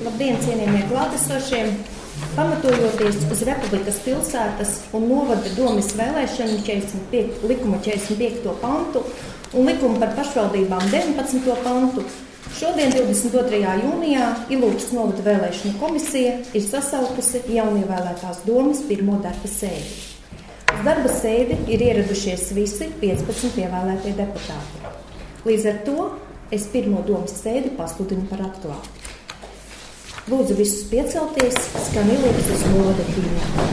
Labdien, cienījamie klātesošie! Pamatojoties uz Republikas pilsētas un novada domes vēlēšanu likuma 45. pantu un likuma par pašvaldībām 19. pantu, šodien 22. jūnijā Ilūkstes novada vēlēšanu komisija ir sasaukusi jaunievēlētās domes pirmo darba sēdi. Uz darba sēdi ir ieradušies visi 15 ievēlētie deputāti. Līdz ar to es pirmo domes sēdi pasludinu par atklātu. Lūdzu visus piecelties, skan Ilūkstes novada himna.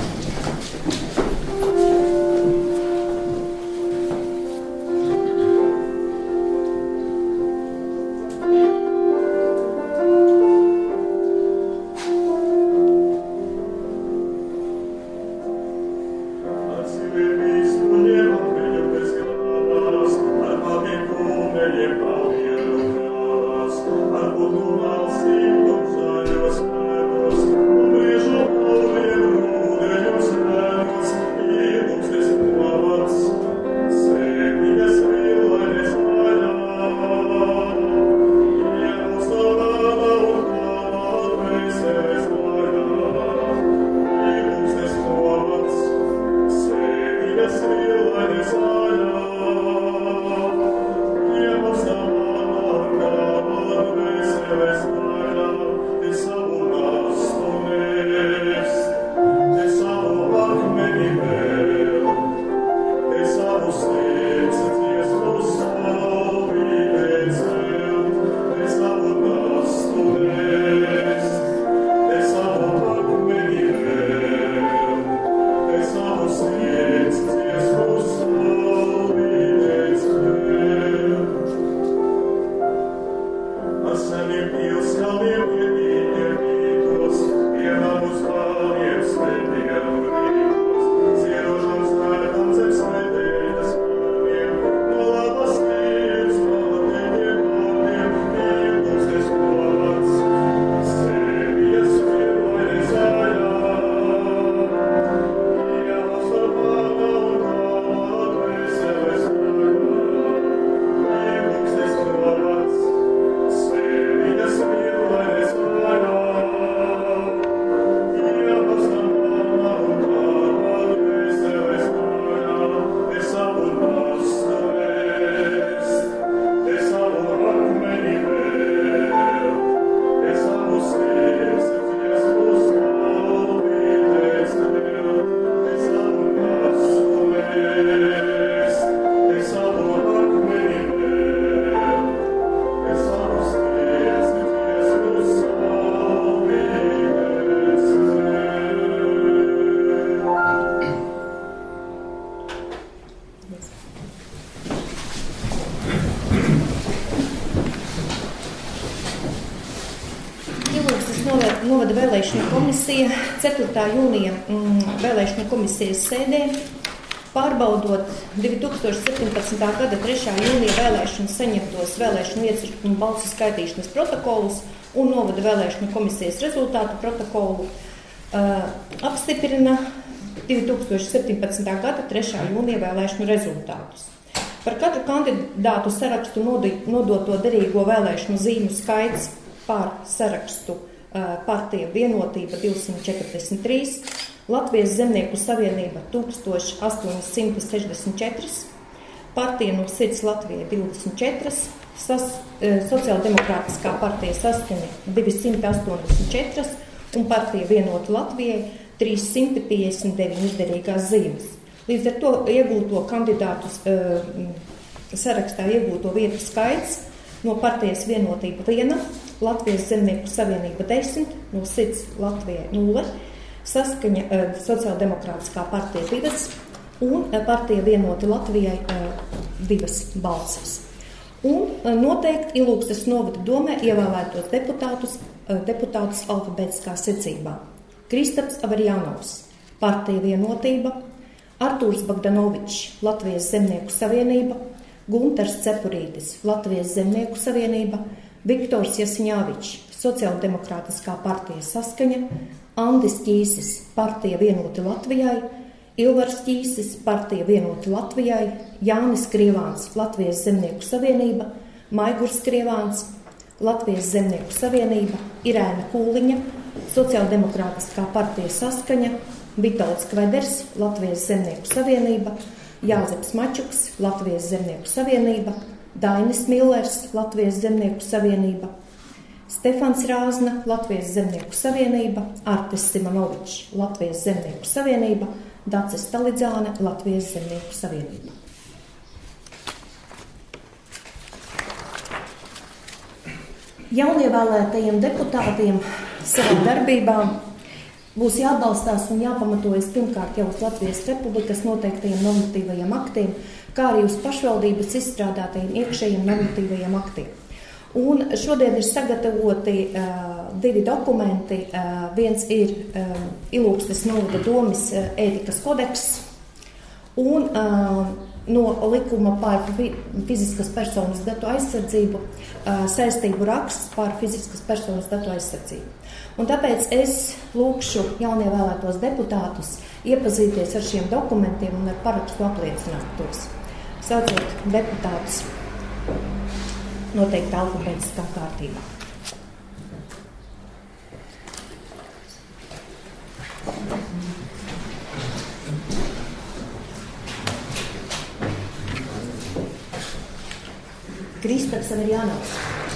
Novada vēlēšanu komisija 4. jūnija vēlēšanu komisijas sēdē, pārbaudot 2017. gada 3. jūnija vēlēšanu saņemtos vēlēšanu iecirkņu balsu skaitīšanas protokolus un novada vēlēšanu komisijas rezultātu protokolu, apstiprina 2017. gada 3. jūnija vēlēšanu rezultātus. Par katru kandidātu sarakstu nodoto derīgo vēlēšanu zīmju skaits pār sarakstu Partija Vienotība 243, Latvijas Zemnieku savienība 1864, Partija no sirds Latvija 24, Sociāldemokrātiskā partija Saskaņa 284 un Partija Vienota Latvijai 359 derīgās zīmes. Līdz ar to iegūto kandidātu sarakstā iegūto vietu skaits no Partijas Vienotība 1, Latvijas Zemnieku savienība 10, no sirds Latvijai 0, Saskaņa Sociāldemokrātiskā partija 2 un Partija Vienota Latvijai 2 balsis. Un noteikti Ilūkstes novada domē ievēlētos deputātus alfabētiskā secībā. Kristaps Avarjanovs, Partija Vienotība, Artūrs Bagdanovičs, Latvijas Zemnieku savienība, Guntars Cepurītis, Latvijas Zemnieku savienība, Viktors Jasiņāvičs, Sociāldemokrātiskā partija Saskaņa, Andis Ķīsis, Partija Vienoti Latvijai, Ilvars Ķīsis, Partija Vienoti Latvijai, Jānis Krievāns, Latvijas Zemnieku savienība, Maigurs Krievāns, Latvijas Zemnieku savienība, Irēna Kūliņa, Sociāldemokrātiskā partija Saskaņa, Vitolds Kveders, Latvijas Zemnieku savienība, Jāzeps Mačuks, Latvijas Zemnieku savienība, Dainis Millers, Latvijas Zemnieku savienība, Stefans Rāzna, Latvijas Zemnieku savienība, Artis Simonovičs, Latvijas Zemnieku savienība, Dacis Talidzāne, Latvijas Zemnieku savienība. Jaunievēlētajiem deputātiem savā darbībā būs jāatbalstās un jāpamatojas pirmkārt jau uz Latvijas Republikas noteiktajiem normatīvajiem aktiem, kā arī uz pašvaldības izstrādātajiem iekšējiem normatīvajiem aktiem. Un šodien ir sagatavoti divi dokumenti. Viens ir Ilūgstes novada domes ētikas kodeks un no likuma par fiziskas personas datu aizsardzību saistību raksts par fiziskas personas datu aizsardzību. Un tāpēc es lūkšu jaunievēlētos deputātus iepazīties ar šiem dokumentiem un ar parakstu apliecināt tos. Saucot deputātus noteikti alfabētiskā kārtībā. Kristaps Averjānovs.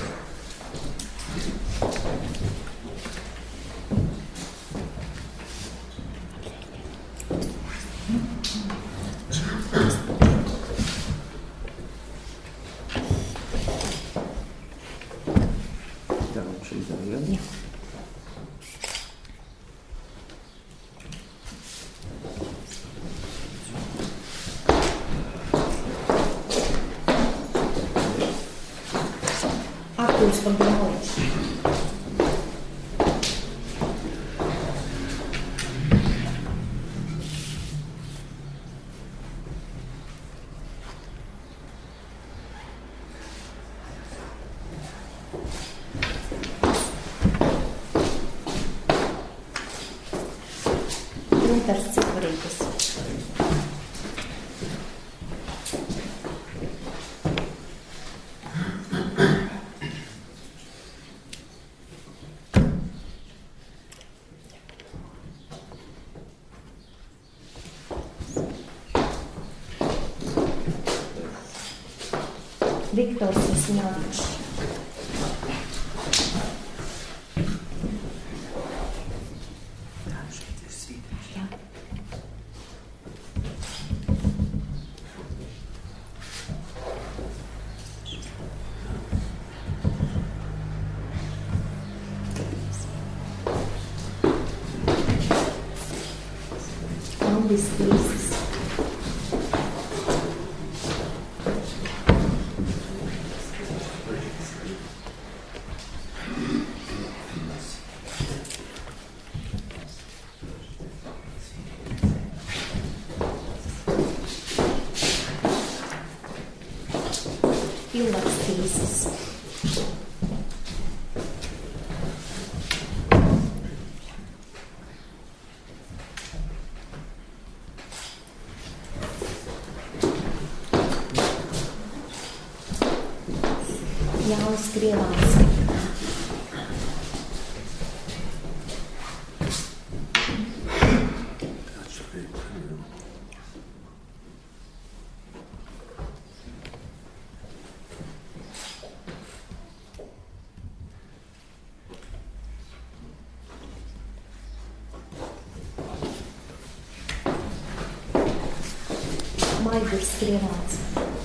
Artūrs Paganovičs. Guntars Ciparītis. Viktors Visņāvičs. Andis Tīsis. Ilvars Tīsis. Jānis Krievāns. Maigurs Krievāns.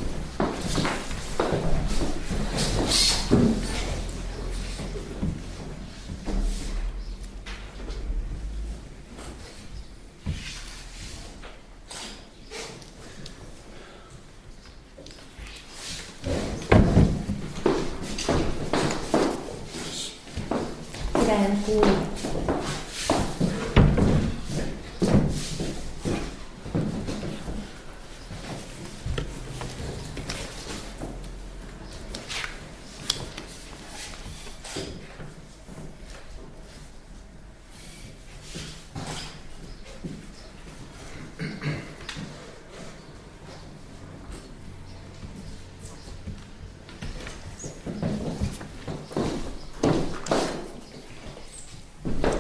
Irēna Kūliņa.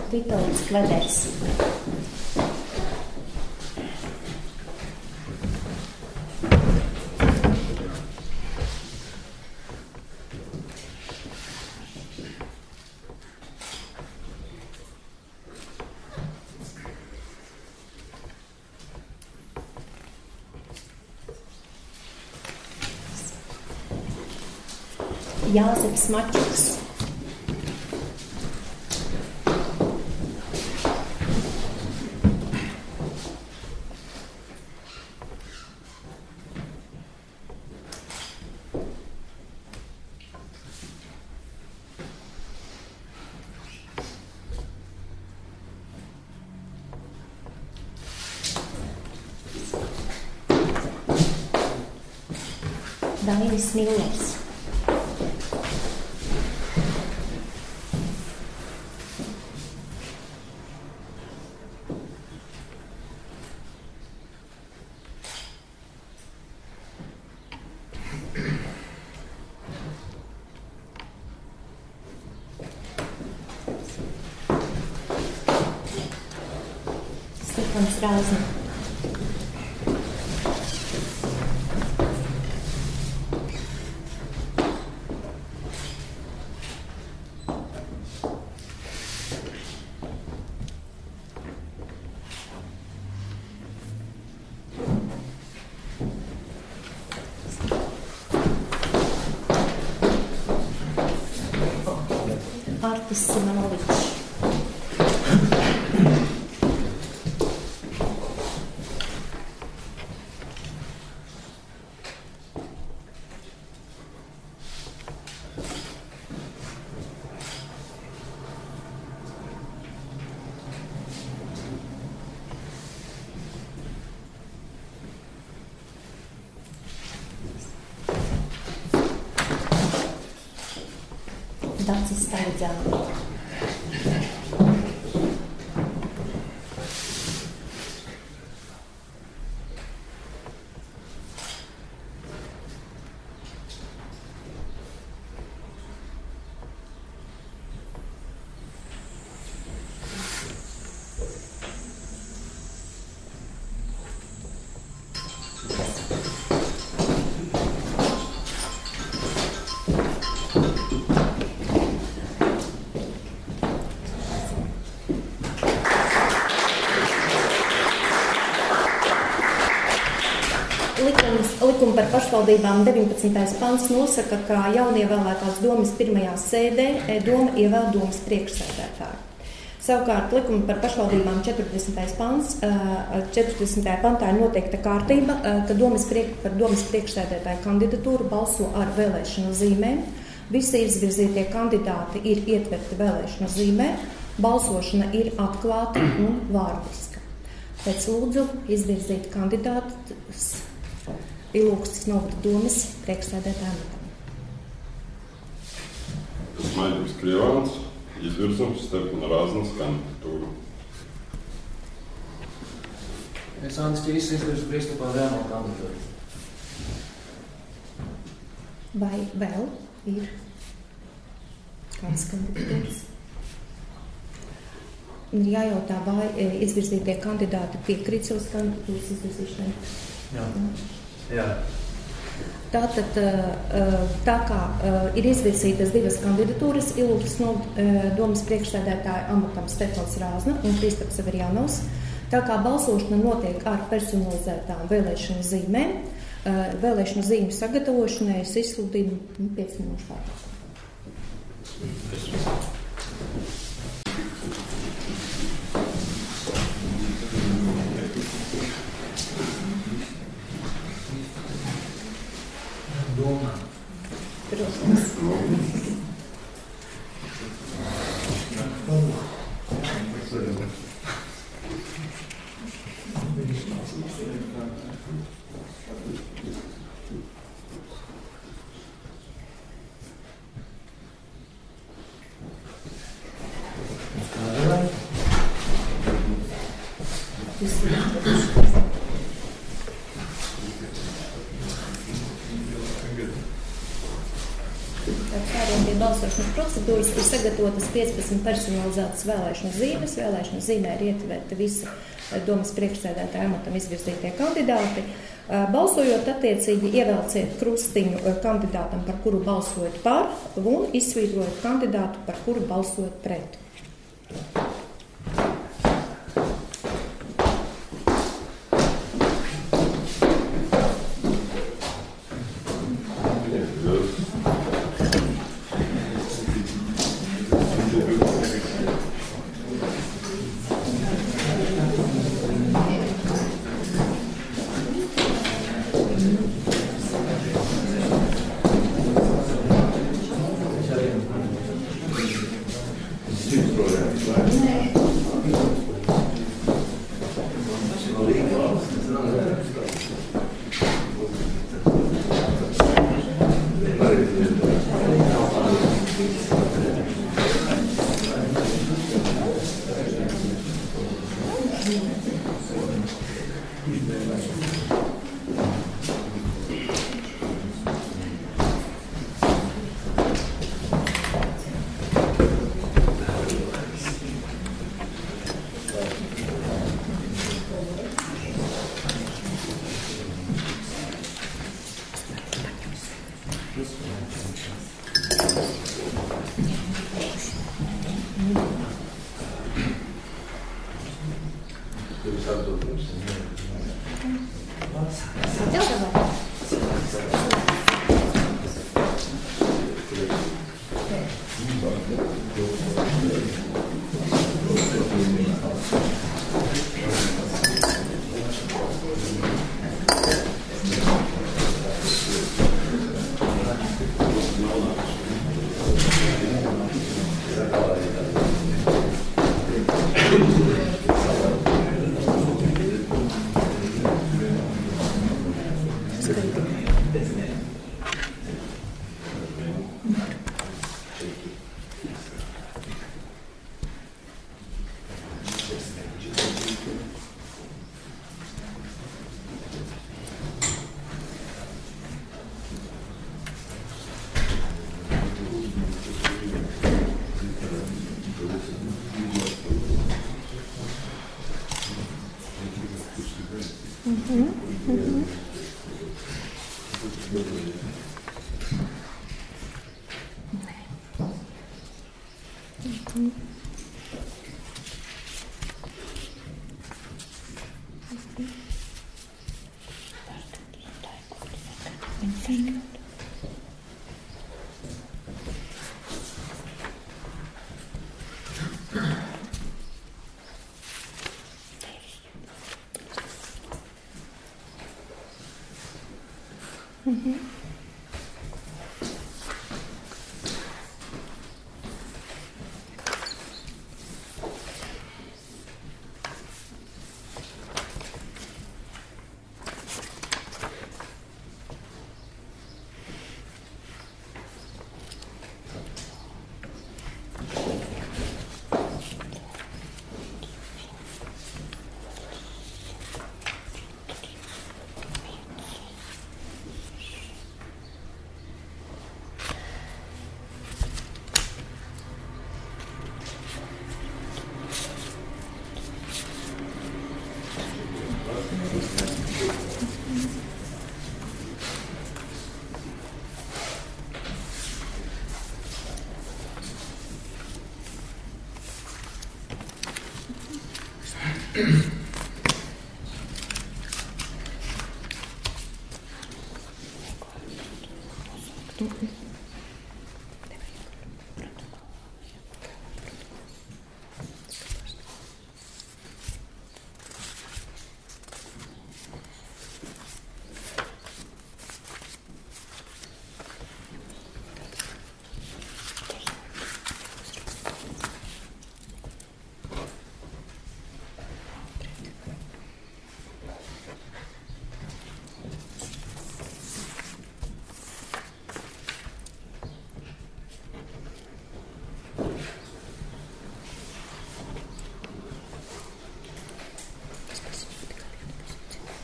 Vitols Kveders. Jāzeps Mačuks. Dainis Millers. Stefans Rāzna. Artis Simonovičs. Dacis Staidzāna. Likuma par pašvaldībām 19. pants nosaka, ka jaunievēlētās domes pirmajā sēdē doma ievēl domes priekšsēdētāju. Savukārt likuma par pašvaldībām 40. pants, 40. pantā ir noteikta kārtība, ka par domes priekšsēdētāju kandidatūru balso ar vēlēšanu zīmēm. Visi izvirzītie kandidāti ir ietverti vēlēšanu zīmē, balsošana ir atklāta un vārdiska. Pēc lūdzu izvirzīt kandidātus Ilūkstes novada domes priekšsēdētāja amatam. Maļģis Krievāns izvirzam Stefana Rāznas kandidatūru. Es Andis Ķīsis izvirzu Kristupā Vēno kandidatūru. Vai vēl ir kāds kandidatūras? Ir jājautā, vai izvirzītie kandidāti piekrīt savas kandidatūras izvirzīšanai. Jā. Tātad, tā kā ir izvirzītas divas kandidatūras, Ilūkstes domes priekšsēdētāja amatam Stefans Rāzna un Kristaps Saverjanovs, tā kā balsošana notiek ar personalizētām vēlēšanu zīmēm, vēlēšanu zīmju sagatavošanai es izsludinu 5 minūšu pārtraukumu. Domā. Protams. balsošanas procedūras ir sagatavotas 15 personalizētas vēlēšanu zīmes. Vēlēšanu zīmē ir ietverti visi domas priekšsēdētāja amatam izvirzītie kandidāti. Balsojot attiecīgi ievelciet krustiņu kandidātam, par kuru balsojat par, un izsvītrojat kandidātu, par kuru balsojat pret.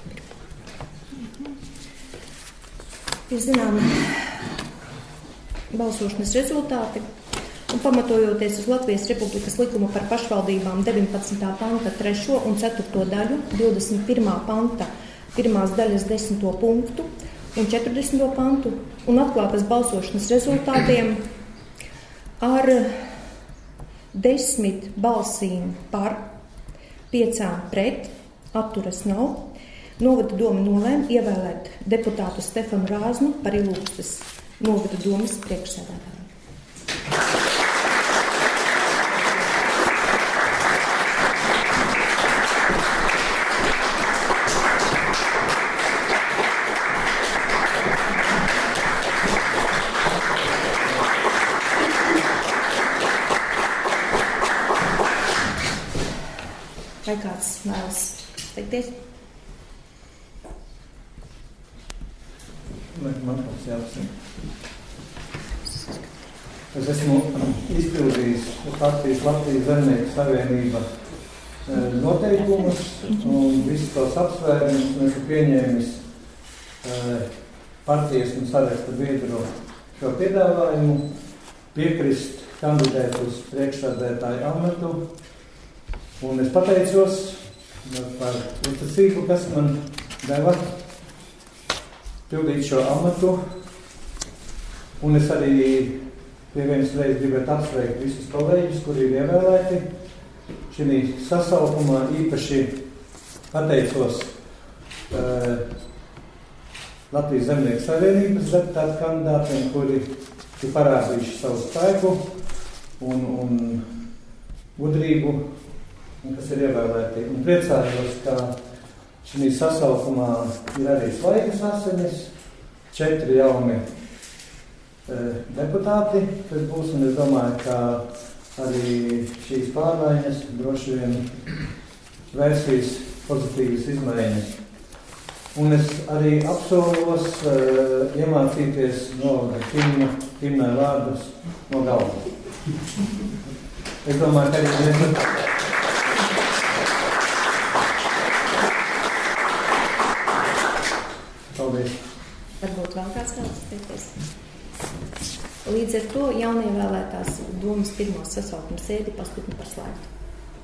Ir balsošanas rezultāti. Un pamatojoties uz Latvijas Republikas likumu par pašvaldībām 19. panta 3. un 4. daļu, 21. panta 1. daļas 10. punktu un 40. pantu un atklātas balsošanas rezultātiem ar 10 balsīm par, 5 pret, atturas nav, novada doma nolēma ievēlēt deputātu Stefanu Rāznu par Ilūgstes novada domas priekšsēdētāju. Vai kāds vēlas teikties? Man kāds jāpasaka. Es esmu izpildījis partijas Latvijas Zemnieku savienība noteikumus un visus tos apsvērumus un esmu pieņēmis partijas un saraksta biedru šo piedāvājumu piekrist kandidēt uz priekšsēdētāju amatu. Un es pateicos par uzticību, kas man deva pildīt šo amatu. Un es arī pie vienas reizes gribētu apsveikt visus kolēģus, kuri ir ievēlēti. Šī sasaukumā īpaši pateicos Latvijas Zemnieku savienības deputātu kandidātiem, kuri ir parādījuši savu spēku un gudrību, un kas ir ievēlēti. Un priecājos, ka šī sasaukumā ir arī Svaigas Asinis, 4 jauni deputāti, kas būs, un es domāju, ka arī šīs pārmaiņas droši vien vērsīs pozitīvas izmaiņas. Un es arī apsolos iemācīties no himnai vārdus no galvas. Es domāju, ka arī paldies. Varbūt vēl kāds vēlas teikties. Līdz ar to jaunievēlētās domas pirmos sasaukuma sēdi pasludinu par slēgtu.